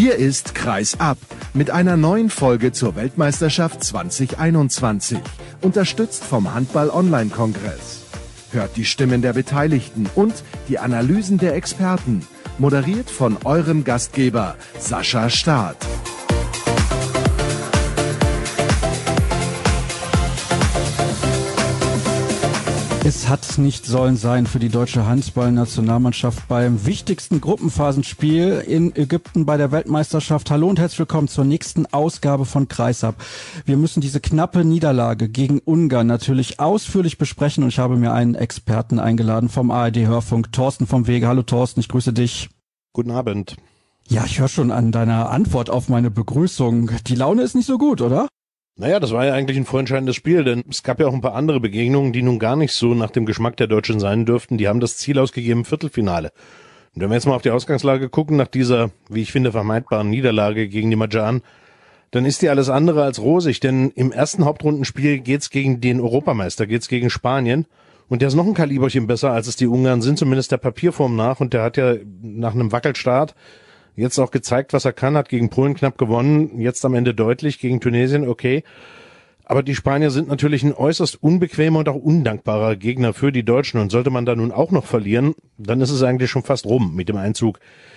Hier ist Kreis ab mit einer neuen Folge zur Weltmeisterschaft 2021, unterstützt vom Handball-Online-Kongress. Hört die Stimmen der Beteiligten und die Analysen der Experten, moderiert von eurem Gastgeber Sascha Staat. Es hat nicht sollen sein für die deutsche Handball-Nationalmannschaft beim wichtigsten Gruppenphasenspiel in Ägypten bei der Weltmeisterschaft. Hallo und herzlich willkommen zur nächsten Ausgabe von Kreisab. Wir müssen diese knappe Niederlage gegen Ungarn natürlich ausführlich besprechen und ich habe mir einen Experten eingeladen vom ARD-Hörfunk, Thorsten vom Wege. Hallo Thorsten, ich grüße dich. Guten Abend. Ja, ich höre schon an deiner Antwort auf meine Begrüßung. Die Laune ist nicht so gut, oder? Naja, das war ja eigentlich ein vorentscheidendes Spiel, denn es gab ja auch ein paar andere Begegnungen, die nun gar nicht so nach dem Geschmack der Deutschen sein dürften. Die haben das Ziel ausgegeben, Viertelfinale. Und wenn wir jetzt mal auf die Ausgangslage gucken, nach dieser, wie ich finde, vermeidbaren Niederlage gegen die Magyaren, dann ist die alles andere als rosig, denn im ersten Hauptrundenspiel geht's gegen den Europameister, geht's gegen Spanien. Und der ist noch ein Kaliberchen besser, als es die Ungarn sind, zumindest der Papierform nach. Und der hat ja nach einem Wackelstart jetzt auch gezeigt, was er kann, hat gegen Polen knapp gewonnen, jetzt am Ende deutlich, gegen Tunesien, okay. Aber die Spanier sind natürlich ein äußerst unbequemer und auch undankbarer Gegner für die Deutschen. Und sollte man da nun auch noch verlieren, dann ist es eigentlich schon fast rum mit dem Einzug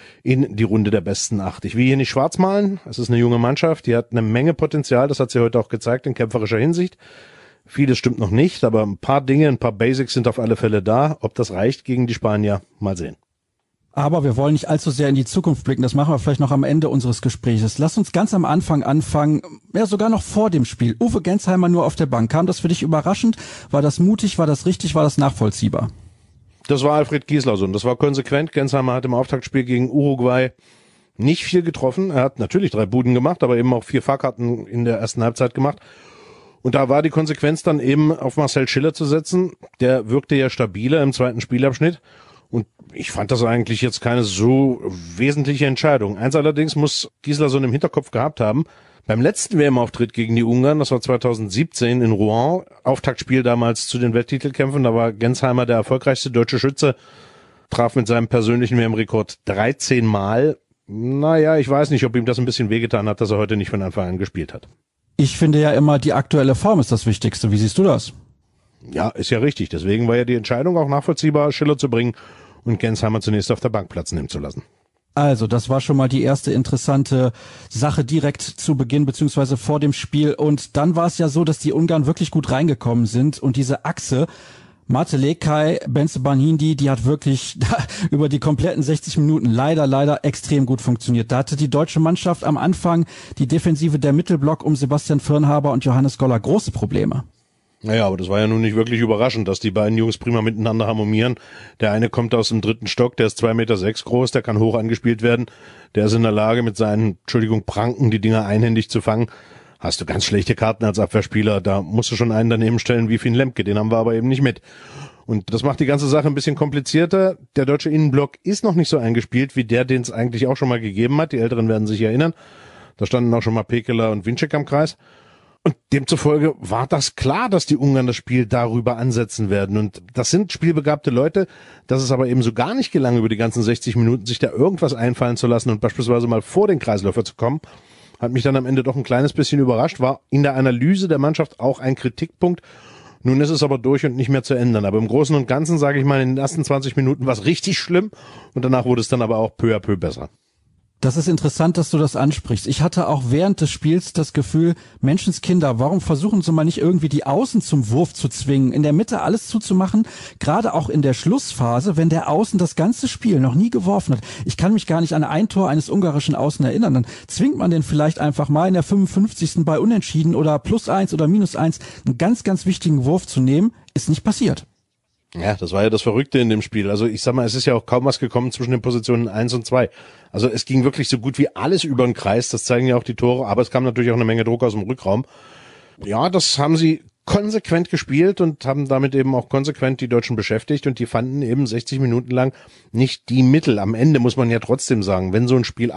in die Runde der besten 8. Ich will hier nicht schwarz malen, es ist eine junge Mannschaft, die hat eine Menge Potenzial, das hat sie heute auch gezeigt in kämpferischer Hinsicht. Vieles stimmt noch nicht, aber ein paar Dinge, ein paar Basics sind auf alle Fälle da. Ob das reicht gegen die Spanier, mal sehen. Aber wir wollen nicht allzu sehr in die Zukunft blicken. Das machen wir vielleicht noch am Ende unseres Gesprächs. Lass uns ganz am Anfang anfangen, ja sogar noch vor dem Spiel. Uwe Gensheimer nur auf der Bank. Kam das für dich überraschend? War das mutig? War das richtig? War das nachvollziehbar? Das war Alfred Gislason. Das war konsequent. Gensheimer hat im Auftaktspiel gegen Uruguay nicht viel getroffen. Er hat natürlich 3 Buden gemacht, aber eben auch 4 Fahrkarten in der ersten Halbzeit gemacht. Und da war die Konsequenz dann eben auf Marcel Schiller zu setzen. Der wirkte ja stabiler im zweiten Spielabschnitt. Und ich fand das eigentlich jetzt keine so wesentliche Entscheidung. Eins allerdings muss Gislason im Hinterkopf gehabt haben. Beim letzten WM-Auftritt gegen die Ungarn, das war 2017 in Rouen, Auftaktspiel damals zu den Welttitelkämpfen, da war Gensheimer der erfolgreichste deutsche Schütze, traf mit seinem persönlichen WM-Rekord 13 Mal. Naja, ich weiß nicht, ob ihm das ein bisschen wehgetan hat, dass er heute nicht von Anfang an gespielt hat. Ich finde ja immer, die aktuelle Form ist das Wichtigste. Wie siehst du das? Ja, ist ja richtig. Deswegen war ja die Entscheidung auch nachvollziehbar, Schiller zu bringen und Gensheimer zunächst auf der Bank Platz nehmen zu lassen. Also, das war schon mal die erste interessante Sache direkt zu Beginn beziehungsweise vor dem Spiel. Und dann war es ja so, dass die Ungarn wirklich gut reingekommen sind und diese Achse Mate Lekaj, Bensebaini, die hat wirklich über die kompletten 60 Minuten leider extrem gut funktioniert. Da hatte die deutsche Mannschaft am Anfang die Defensive der Mittelblock um Sebastian Firnhaber und Johannes Goller große Probleme. Naja, aber das war ja nun nicht wirklich überraschend, dass die beiden Jungs prima miteinander harmonieren. Der eine kommt aus dem 3. Stock, der ist 2,6 Meter groß, der kann hoch angespielt werden. Der ist in der Lage, mit seinen, Pranken, die Dinger einhändig zu fangen. Hast du ganz schlechte Karten als Abwehrspieler, da musst du schon einen daneben stellen wie Finn Lemke, den haben wir aber eben nicht mit. Und das macht die ganze Sache ein bisschen komplizierter. Der deutsche Innenblock ist noch nicht so eingespielt wie der, den es eigentlich auch schon mal gegeben hat. Die Älteren werden sich erinnern. Da standen auch schon mal Pekeler und Winczek am Kreis. Und demzufolge war das klar, dass die Ungarn das Spiel darüber ansetzen werden. Und das sind spielbegabte Leute, dass es aber eben so gar nicht gelang, über die ganzen 60 Minuten sich da irgendwas einfallen zu lassen und beispielsweise mal vor den Kreisläufer zu kommen, hat mich dann am Ende doch ein kleines bisschen überrascht, war in der Analyse der Mannschaft auch ein Kritikpunkt. Nun ist es aber durch und nicht mehr zu ändern. Aber im Großen und Ganzen, sage ich mal, in den ersten 20 Minuten war es richtig schlimm und danach wurde es dann aber auch peu à peu besser. Das ist interessant, dass du das ansprichst. Ich hatte auch während des Spiels das Gefühl, Menschenskinder, warum versuchen sie mal nicht irgendwie die Außen zum Wurf zu zwingen, in der Mitte alles zuzumachen, gerade auch in der Schlussphase, wenn der Außen das ganze Spiel noch nie geworfen hat. Ich kann mich gar nicht an ein Tor eines ungarischen Außen erinnern. Dann zwingt man den vielleicht einfach mal in der 55. bei Unentschieden oder +1 oder -1 einen ganz wichtigen Wurf zu nehmen. Ist nicht passiert. Ja, das war ja das Verrückte in dem Spiel. Also ich sag mal, es ist ja auch kaum was gekommen zwischen den Positionen 1 und 2. Also es ging wirklich so gut wie alles über den Kreis, das zeigen ja auch die Tore, aber es kam natürlich auch eine Menge Druck aus dem Rückraum. Ja, das haben sie konsequent gespielt und haben damit eben auch konsequent die Deutschen beschäftigt und die fanden eben 60 Minuten lang nicht die Mittel. Am Ende muss man ja trotzdem sagen, wenn so ein Spiel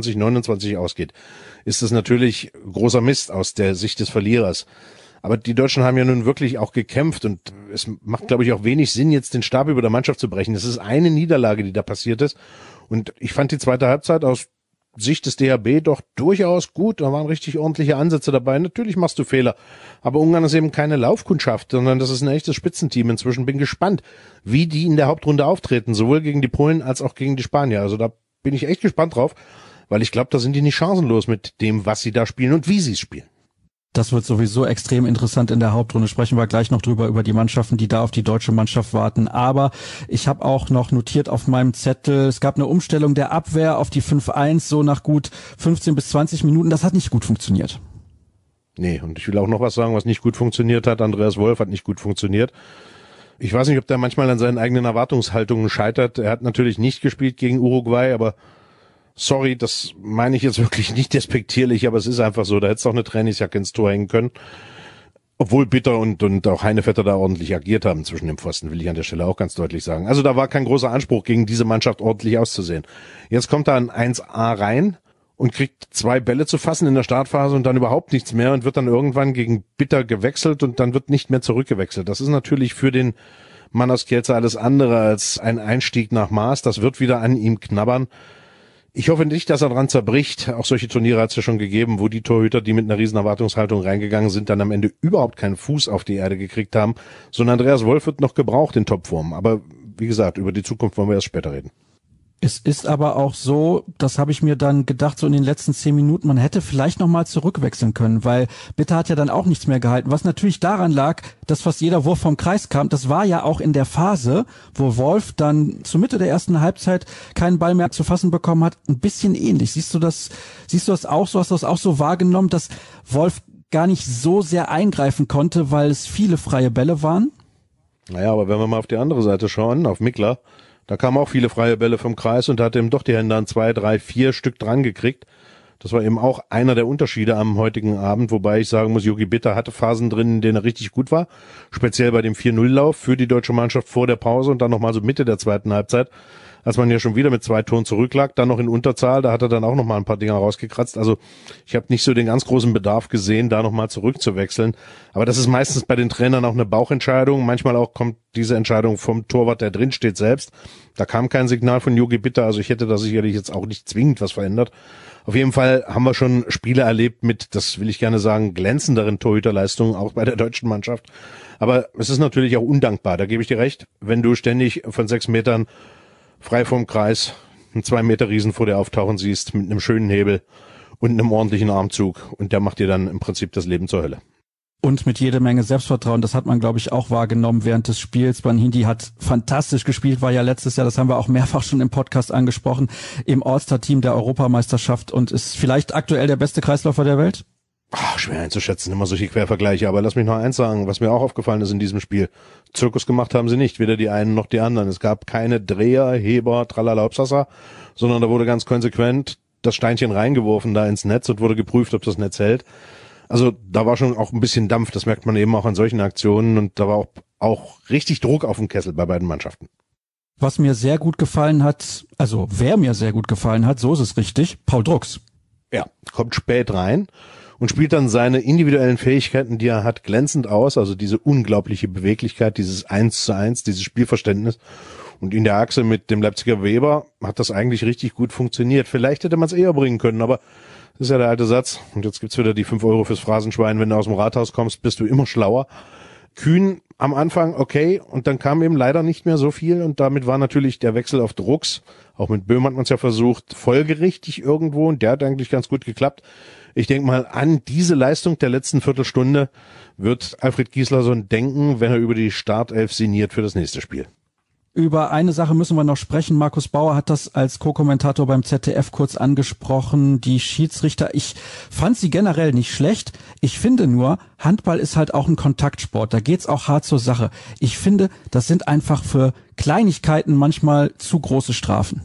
28-29 ausgeht, ist das natürlich großer Mist aus der Sicht des Verlierers. Aber die Deutschen haben ja nun wirklich auch gekämpft und es macht, glaube ich, auch wenig Sinn, jetzt den Stab über der Mannschaft zu brechen. Es ist eine Niederlage, die da passiert ist. Und ich fand die zweite Halbzeit aus Sicht des DHB doch durchaus gut. Da waren richtig ordentliche Ansätze dabei. Natürlich machst du Fehler. Aber Ungarn ist eben keine Laufkundschaft, sondern das ist ein echtes Spitzenteam. Inzwischen bin gespannt, wie die in der Hauptrunde auftreten. Sowohl gegen die Polen als auch gegen die Spanier. Also da bin ich echt gespannt drauf, weil ich glaube, da sind die nicht chancenlos mit dem, was sie da spielen und wie sie es spielen. Das wird sowieso extrem interessant in der Hauptrunde. Sprechen wir gleich noch drüber, über die Mannschaften, die da auf die deutsche Mannschaft warten. Aber ich habe auch noch notiert auf meinem Zettel, es gab eine Umstellung der Abwehr auf die 5-1, so nach gut 15 bis 20 Minuten. Das hat nicht gut funktioniert. Nee, und ich will auch noch was sagen, was nicht gut funktioniert hat. Andreas Wolf hat nicht gut funktioniert. Ich weiß nicht, ob der manchmal an seinen eigenen Erwartungshaltungen scheitert. Er hat natürlich nicht gespielt gegen Uruguay, aber sorry, das meine ich jetzt wirklich nicht despektierlich, aber es ist einfach so, da hättest du auch eine Trainingsjacke ins Tor hängen können. Obwohl Bitter und auch Heinevetter da ordentlich agiert haben zwischen dem Pfosten, will ich an der Stelle auch ganz deutlich sagen. Also da war kein großer Anspruch, gegen diese Mannschaft ordentlich auszusehen. Jetzt kommt da ein 1A rein und kriegt 2 Bälle zu fassen in der Startphase und dann überhaupt nichts mehr und wird dann irgendwann gegen Bitter gewechselt und dann wird nicht mehr zurückgewechselt. Das ist natürlich für den Mann aus Kielce alles andere als ein Einstieg nach Maß. Das wird wieder an ihm knabbern. Ich hoffe nicht, dass er dran zerbricht. Auch solche Turniere hat es ja schon gegeben, wo die Torhüter, die mit einer riesen Erwartungshaltung reingegangen sind, dann am Ende überhaupt keinen Fuß auf die Erde gekriegt haben. So ein Andreas Wolf wird noch gebraucht in Topform. Aber wie gesagt, über die Zukunft wollen wir erst später reden. Es ist aber auch so, das habe ich mir dann gedacht, so in den letzten 10 Minuten, man hätte vielleicht nochmal zurückwechseln können, weil Bitter hat ja dann auch nichts mehr gehalten, was natürlich daran lag, dass fast jeder Wurf vom Kreis kam. Das war ja auch in der Phase, wo Wolf dann zur Mitte der ersten Halbzeit keinen Ball mehr zu fassen bekommen hat, ein bisschen ähnlich. Siehst du das auch so? Hast du das auch so wahrgenommen, dass Wolf gar nicht so sehr eingreifen konnte, weil es viele freie Bälle waren? Naja, aber wenn wir mal auf die andere Seite schauen, auf Mikla, da kamen auch viele freie Bälle vom Kreis und hat eben doch die Hände an 2, 3, 4 Stück dran gekriegt. Das war eben auch einer der Unterschiede am heutigen Abend, wobei ich sagen muss, Jogi Bitter hatte Phasen drin, in denen er richtig gut war. Speziell bei dem 4-0-Lauf für die deutsche Mannschaft vor der Pause und dann nochmal so Mitte der zweiten Halbzeit, als man ja schon wieder mit 2 Toren zurücklag, dann noch in Unterzahl, da hat er dann auch nochmal ein paar Dinger rausgekratzt. Also ich habe nicht so den ganz großen Bedarf gesehen, da nochmal zurückzuwechseln. Aber das ist meistens bei den Trainern auch eine Bauchentscheidung. Manchmal auch kommt diese Entscheidung vom Torwart, der drin steht, selbst. Da kam kein Signal von Jogi Bitter, also ich hätte da sicherlich jetzt auch nicht zwingend was verändert. Auf jeden Fall haben wir schon Spiele erlebt mit, das will ich gerne sagen, glänzenderen Torhüterleistungen, auch bei der deutschen Mannschaft. Aber es ist natürlich auch undankbar, da gebe ich dir recht, wenn du ständig von 6 Metern frei vom Kreis einen 2 Meter Riesen vor dir auftauchen siehst, mit einem schönen Hebel und einem ordentlichen Armzug. Und der macht dir dann im Prinzip das Leben zur Hölle. Und mit jede Menge Selbstvertrauen, das hat man, glaube ich, auch wahrgenommen während des Spiels. Banhindi hat fantastisch gespielt, war ja letztes Jahr, das haben wir auch mehrfach schon im Podcast angesprochen, im All-Star-Team der Europameisterschaft und ist vielleicht aktuell der beste Kreisläufer der Welt? Schwer einzuschätzen, immer solche Quervergleiche, aber lass mich noch eins sagen, was mir auch aufgefallen ist in diesem Spiel. Zirkus gemacht haben sie nicht, weder die einen noch die anderen. Es gab keine Dreher, Heber, Tralala, Obsassa, sondern da wurde ganz konsequent das Steinchen reingeworfen da ins Netz und wurde geprüft, ob das Netz hält. Also da war schon auch ein bisschen Dampf, das merkt man eben auch an solchen Aktionen und da war auch richtig Druck auf dem Kessel bei beiden Mannschaften. Was mir sehr gut gefallen hat, also wer mir sehr gut gefallen hat, so ist es richtig, Paul Drucks. Ja, kommt spät rein und spielt dann seine individuellen Fähigkeiten, die er hat, glänzend aus, also diese unglaubliche Beweglichkeit, dieses 1:1, dieses Spielverständnis. Und in der Achse mit dem Leipziger Weber hat das eigentlich richtig gut funktioniert. Vielleicht hätte man es eher bringen können, aber das ist ja der alte Satz. Und jetzt gibt's wieder die 5 Euro fürs Phrasenschwein. Wenn du aus dem Rathaus kommst, bist du immer schlauer. Kühn am Anfang okay und dann kam eben leider nicht mehr so viel und damit war natürlich der Wechsel auf Drucks, auch mit Böhm hat man es ja versucht, folgerichtig irgendwo und der hat eigentlich ganz gut geklappt. Ich denke mal, an diese Leistung der letzten Viertelstunde wird Alfred Gislason denken, wenn er über die Startelf sinniert für das nächste Spiel. Über eine Sache müssen wir noch sprechen. Markus Bauer hat das als Co-Kommentator beim ZDF kurz angesprochen. Die Schiedsrichter, ich fand sie generell nicht schlecht. Ich finde nur, Handball ist halt auch ein Kontaktsport. Da geht's auch hart zur Sache. Ich finde, das sind einfach für Kleinigkeiten manchmal zu große Strafen.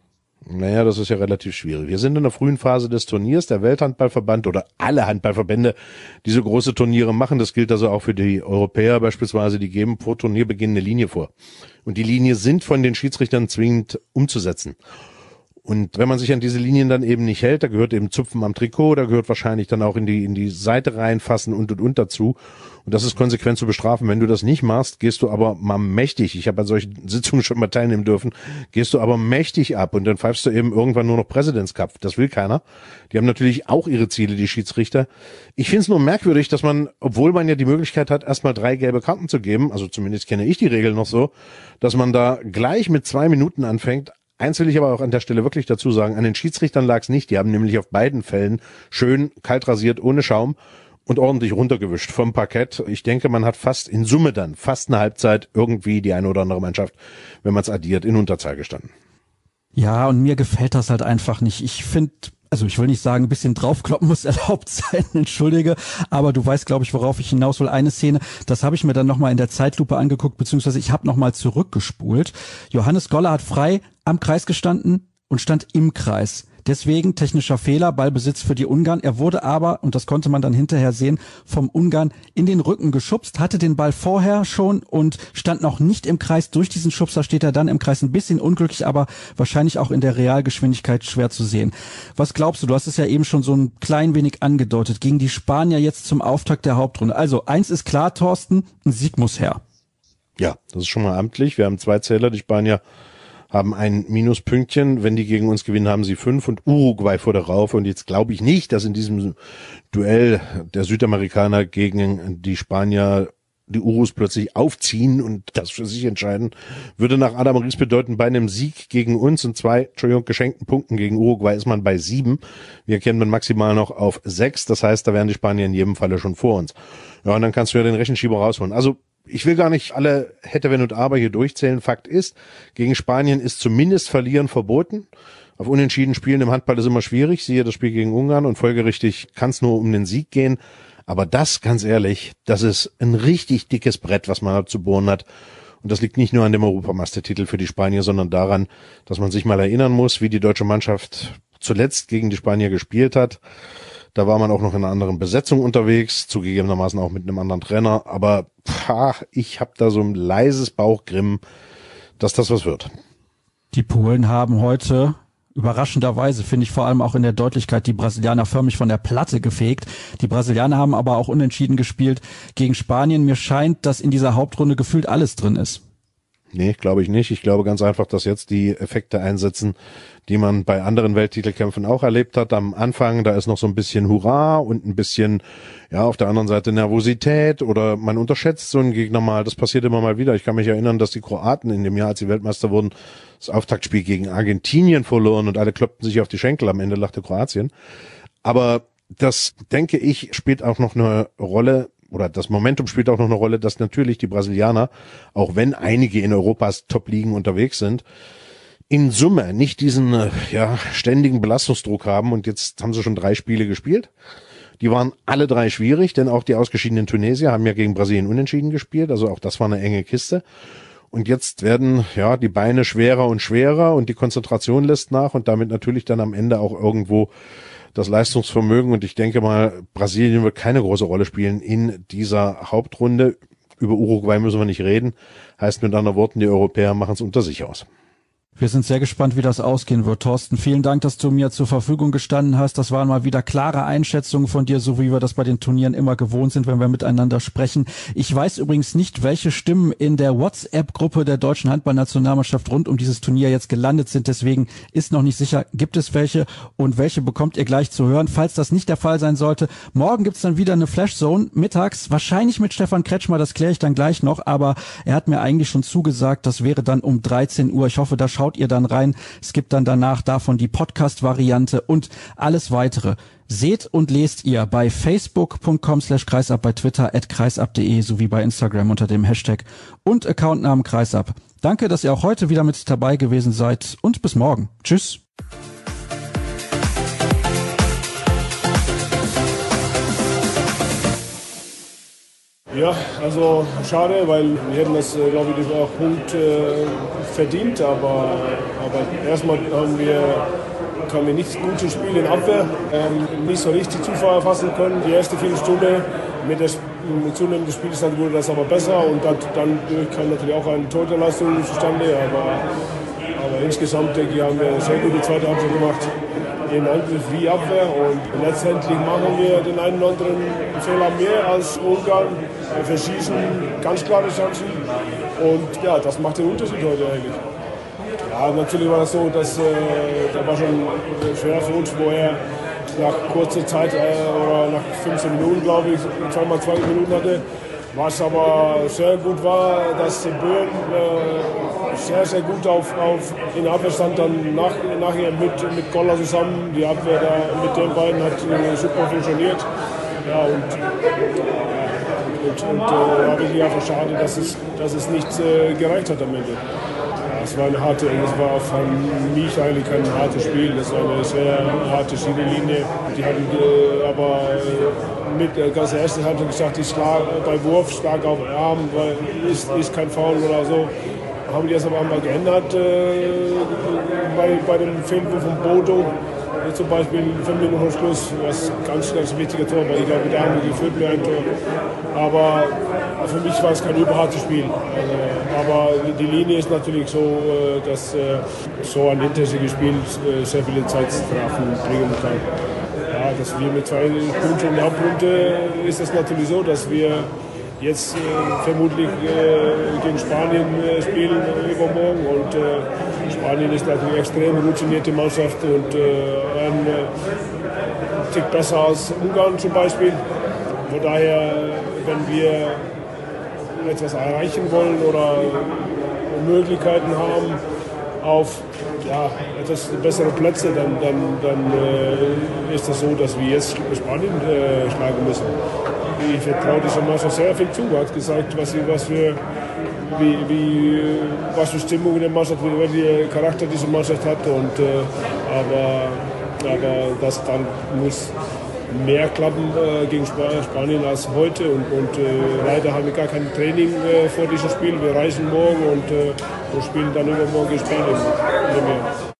Naja, das ist ja relativ schwierig. Wir sind in der frühen Phase des Turniers. Der Welthandballverband oder alle Handballverbände, die so große Turniere machen, das gilt also auch für die Europäer beispielsweise, die geben vor Turnierbeginn eine Linie vor. Und die Linie sind von den Schiedsrichtern zwingend umzusetzen. Und wenn man sich an diese Linien dann eben nicht hält, da gehört eben Zupfen am Trikot, da gehört wahrscheinlich dann auch in die Seite reinfassen und dazu. Und das ist konsequent zu bestrafen. Wenn du das nicht machst, gehst du aber mal mächtig, ich habe an solchen Sitzungen schon mal teilnehmen dürfen, gehst du aber mächtig ab und dann pfeifst du eben irgendwann nur noch President's Cup. Das will keiner. Die haben natürlich auch ihre Ziele, die Schiedsrichter. Ich finde es nur merkwürdig, dass man, obwohl man ja die Möglichkeit hat, erstmal 3 gelbe Karten zu geben, also zumindest kenne ich die Regel noch so, dass man da gleich mit 2 Minuten anfängt. Eins will ich aber auch an der Stelle wirklich dazu sagen, an den Schiedsrichtern lag es nicht. Die haben nämlich auf beiden Fällen schön kalt rasiert, ohne Schaum und ordentlich runtergewischt vom Parkett. Ich denke, man hat fast in Summe dann, fast eine Halbzeit irgendwie die eine oder andere Mannschaft, wenn man es addiert, in Unterzahl gestanden. Ja, und mir gefällt das halt einfach nicht. Ich finde, also ich will nicht sagen, ein bisschen draufkloppen muss erlaubt sein, entschuldige, aber du weißt, glaube ich, worauf ich hinaus will. Eine Szene, das habe ich mir dann nochmal in der Zeitlupe angeguckt, beziehungsweise ich habe nochmal zurückgespult. Johannes Goller hat frei am Kreis gestanden und stand im Kreis. Deswegen technischer Fehler, Ballbesitz für die Ungarn. Er wurde aber, und das konnte man dann hinterher sehen, vom Ungarn in den Rücken geschubst, hatte den Ball vorher schon und stand noch nicht im Kreis. Durch diesen Schubser steht er dann im Kreis, ein bisschen unglücklich, aber wahrscheinlich auch in der Realgeschwindigkeit schwer zu sehen. Was glaubst du? Du hast es ja eben schon so ein klein wenig angedeutet. Gegen die Spanier jetzt zum Auftakt der Hauptrunde. Also eins ist klar, Thorsten, ein Sieg muss her. Ja, das ist schon mal amtlich. Wir haben 2 Zähler, die Spanier haben ein Minuspünktchen. Wenn die gegen uns gewinnen, haben sie 5 und Uruguay vor der Raufe. Und jetzt glaube ich nicht, dass in diesem Duell der Südamerikaner gegen die Spanier die Urus plötzlich aufziehen und das für sich entscheiden. Würde nach Adam Ries bedeuten, bei einem Sieg gegen uns und 2, geschenkten Punkten gegen Uruguay ist man bei 7. Wir kennen maximal noch auf 6. Das heißt, da wären die Spanier in jedem Falle schon vor uns. Ja, und dann kannst du ja den Rechenschieber rausholen. Also, ich will gar nicht alle hätte, wenn und aber hier durchzählen. Fakt ist, gegen Spanien ist zumindest Verlieren verboten. Auf Unentschieden spielen im Handball ist immer schwierig. Siehe das Spiel gegen Ungarn und folgerichtig kann es nur um den Sieg gehen. Aber das, ganz ehrlich, das ist ein richtig dickes Brett, was man da zu bohren hat. Und das liegt nicht nur an dem Europameistertitel für die Spanier, sondern daran, dass man sich mal erinnern muss, wie die deutsche Mannschaft zuletzt gegen die Spanier gespielt hat. Da war man auch noch in einer anderen Besetzung unterwegs, zugegebenermaßen auch mit einem anderen Trainer. Aber ich habe da so ein leises Bauchgrimmen, dass das was wird. Die Polen haben heute überraschenderweise, finde ich, vor allem auch in der Deutlichkeit, die Brasilianer förmlich von der Platte gefegt. Die Brasilianer haben aber auch unentschieden gespielt gegen Spanien. Mir scheint, dass in dieser Hauptrunde gefühlt alles drin ist. Nee, glaube ich nicht. Ich glaube ganz einfach, dass jetzt die Effekte einsetzen, die man bei anderen Welttitelkämpfen auch erlebt hat. Am Anfang, da ist noch so ein bisschen Hurra und ein bisschen, ja, auf der anderen Seite Nervosität oder man unterschätzt so einen Gegner mal. Das passiert immer mal wieder. Ich kann mich erinnern, dass die Kroaten in dem Jahr, als sie Weltmeister wurden, das Auftaktspiel gegen Argentinien verloren und alle kloppten sich auf die Schenkel. Am Ende lachte Kroatien. Aber das, denke ich, spielt auch noch eine Rolle, oder das Momentum spielt auch noch eine Rolle, dass natürlich die Brasilianer, auch wenn einige in Europas Top-Ligen unterwegs sind, in Summe nicht diesen ständigen Belastungsdruck haben. Und jetzt haben sie schon 3 Spiele gespielt. Die waren alle 3 schwierig, denn auch die ausgeschiedenen Tunesier haben ja gegen Brasilien unentschieden gespielt. Also auch das war eine enge Kiste. Und jetzt werden die Beine schwerer und schwerer und die Konzentration lässt nach und damit natürlich dann am Ende auch irgendwo das Leistungsvermögen. Und ich denke mal, Brasilien wird keine große Rolle spielen in dieser Hauptrunde. Über Uruguay müssen wir nicht reden. Heißt mit anderen Worten, die Europäer machen es unter sich aus. Wir sind sehr gespannt, wie das ausgehen wird. Thorsten, vielen Dank, dass du mir zur Verfügung gestanden hast. Das waren mal wieder klare Einschätzungen von dir, so wie wir das bei den Turnieren immer gewohnt sind, wenn wir miteinander sprechen. Ich weiß übrigens nicht, welche Stimmen in der WhatsApp-Gruppe der deutschen Handballnationalmannschaft rund um dieses Turnier jetzt gelandet sind. Deswegen ist noch nicht sicher, gibt es welche und welche bekommt ihr gleich zu hören. Falls das nicht der Fall sein sollte, morgen gibt's dann wieder eine Flashzone, mittags, wahrscheinlich mit Stefan Kretschmer, das kläre ich dann gleich noch, aber er hat mir eigentlich schon zugesagt, das wäre dann um 13 Uhr. Ich hoffe, da schaut ihr dann rein. Es gibt dann danach davon die Podcast-Variante und alles weitere. Seht und lest ihr bei facebook.com/kreisab, bei Twitter @kreisab.de sowie bei Instagram unter dem Hashtag und Accountnamen Kreisab. Danke, dass ihr auch heute wieder mit dabei gewesen seid und bis morgen. Tschüss. Ja, also schade, weil wir hätten das, glaube ich, auch Punkt verdient, aber erstmal kamen wir nicht gut ins Spiel in Abwehr, nicht so richtig Zufall fassen können. Die erste Viertelstunde mit zunehmendem Spielstand wurde das aber besser und dann kam natürlich auch eine Torhüterleistung zustande, aber Aber insgesamt, denke ich, haben wir eine sehr gute zweite Halbzeit gemacht. In Angriff wie Abwehr. Und letztendlich machen wir den einen oder anderen Fehler mehr als Ungarn. Wir verschießen ganz klare Chancen. Und ja, das macht den Unterschied heute eigentlich. Ja, natürlich war das so, dass da war schon schwer für uns, wo er nach kurzer Zeit oder nach 15 Minuten, glaube ich, zweimal 20 Minuten hatte. Was aber sehr gut war, dass Böhm sehr, sehr gut in der Abwehr stand, dann nachher mit Koller zusammen. Die Abwehr da mit den beiden hat super funktioniert. Ja, und da bin ich einfach schade, dass es nicht gereicht hat am Ende. Es war auch von mich eigentlich kein hartes Spiel. Das war eine sehr harte Schienenlinie. Die hatten aber ganz erste Halbzeit gesagt, ich schlage bei Wurf stark auf den Arm, weil ist kein Foul oder so. Haben die das aber einmal geändert bei dem Fehlwurf von Bodo. Zum Beispiel 5 Minuten vor Schluss, was ganz, ganz wichtiger Tor, weil ich glaube, da haben wir geführt mit einem Tor. Aber für mich war es kein überhartes Spiel. Aber die Linie ist natürlich so, dass so ein intensives Spiel sehr viele Zeitstrafen bringen kann. Ja, dass wir mit 2 Punkten in der Hauptrunde ist es natürlich so, dass wir jetzt vermutlich gegen Spanien spielen übermorgen und Spanien ist natürlich eine extrem routinierte Mannschaft und ein Tick besser als Ungarn zum Beispiel. Von daher, wenn wir etwas erreichen wollen oder Möglichkeiten haben auf etwas bessere Plätze, dann ist es so, dass wir jetzt Spanien schlagen müssen. Ich vertraue dieser Mannschaft sehr viel zu. Er hat gesagt, was für Stimmung in der Mannschaft, welchen Charakter diese Mannschaft hat. Aber das dann muss mehr klappen gegen Spanien als heute. Und leider haben wir gar kein Training vor diesem Spiel. Wir reisen morgen und spielen dann übermorgen gegen Spanien.